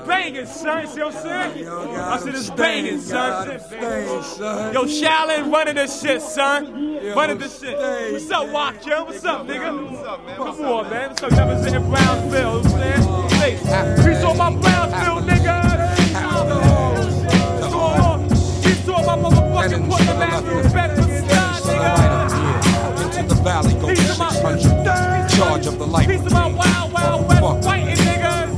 banging, son. See what I'm saying? I said it's banging, son. Yo, Shaolin running this shit, son. Running this shit. What's up, Walker? What's up, nigga? What's up, man? Come on, man. What's up? Representing Brownsville. You know what I'm saying? Peace on my Brownsville, nigga. Peace on my motherfucking Portland Avenue, Bedford Side, nigga. Into the valley goes 600. Charge of the light. Peace of my wild, wild west fighting, niggas.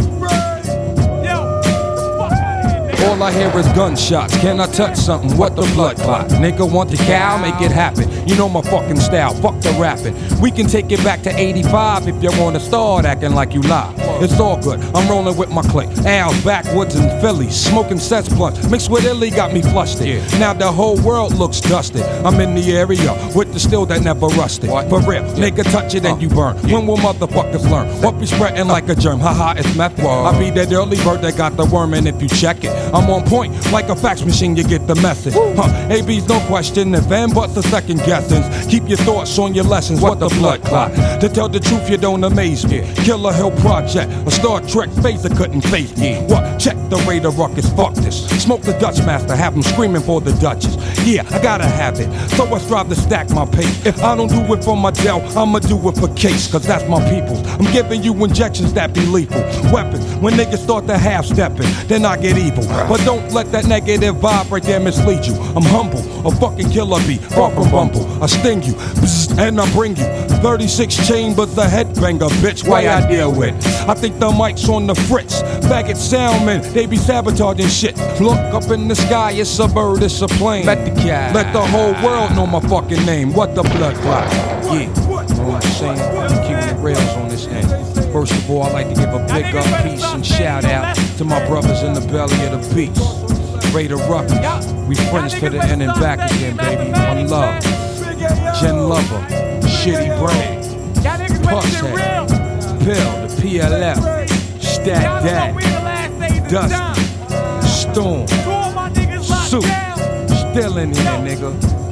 All I hear is gunshots. Can I touch something? What the blood clot? Nigga want the cow? Make it happen. You know my fucking style. Fuck the rapping. We can take it back to 85 if you wanna start acting like you lie. It's all good. I'm rolling with my clique. Al, backwoods and Philly. Smoking cess blunts. Mixed with Illy got me flustered. Now the whole world looks dusted. I'm in the area with the steel that never rusted. For real. Nigga touch it and you burn. When will motherfuckers learn? What be spreading like a germ? Haha, it's method. I be that early bird that got the worm, and if you check it, I'm on point like a fax machine, you get the message. AB's no question, if and buts a second guessings. Keep your thoughts on your lessons, what the blood clot. To tell the truth, you don't amaze me. Killer Hill Project, a Star Trek phaser couldn't face me. What? Check the radar ruckus, fuck this. Smoke the Dutch master, have them screaming for the Duchess. Yeah, I gotta have it, so I strive to stack my pace. If I don't do it for my Dell, I'ma do it for case, cause that's my peoples. I'm giving you injections that be lethal. Weapons, when niggas start to half-stepping, then I get evil. But don't let that negative vibe right there mislead you. I'm humble, a fucking killer bee, far from bumble. I sting you, and I bring you 36 chambers, a headbanger, bitch, why I deal with. I think the mic's on the fritz. Faggot soundmen, they be sabotaging shit. Look up in the sky, it's a bird, it's a plane. Let the whole world know my fucking name. What the blood clot? Yeah, you know what I'm saying? Keeping the rails on this end. First of all, I'd like to give a big up, peace, and shout out to my brothers in the belly of the beast. Raider Ruckus, we friends to the end and back again, baby. One love. Jen Lover, Shitty Brain, Pusshead, Pill, the PLF, Stack Dad, Dusty, Storm, Soup, still in here, nigga.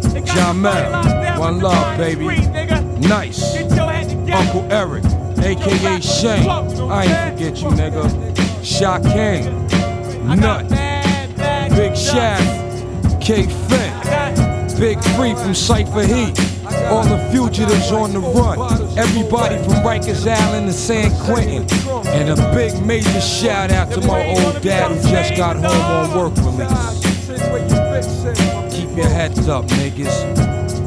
Jamel, one love, baby. Nice, Uncle Eric, aka Shane, I ain't forget you, nigga. Shaq Nut, Big Shaft, K Finn, Big Free from Cypher Heat. All the fugitives on the run. Everybody from Rikers Island to San Quentin. And a big major shout out to my old dad who just got home on work release. Keep your heads up, niggas.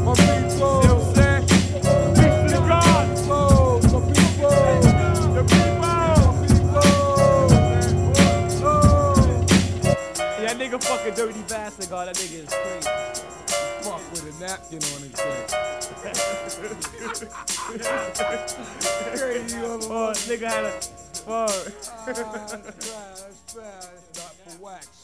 That nigga fucking dirty bastard, God. That nigga is crazy. Fuck with a napkin on his head. Nigga had a fuck. That's bad. That's not for wax.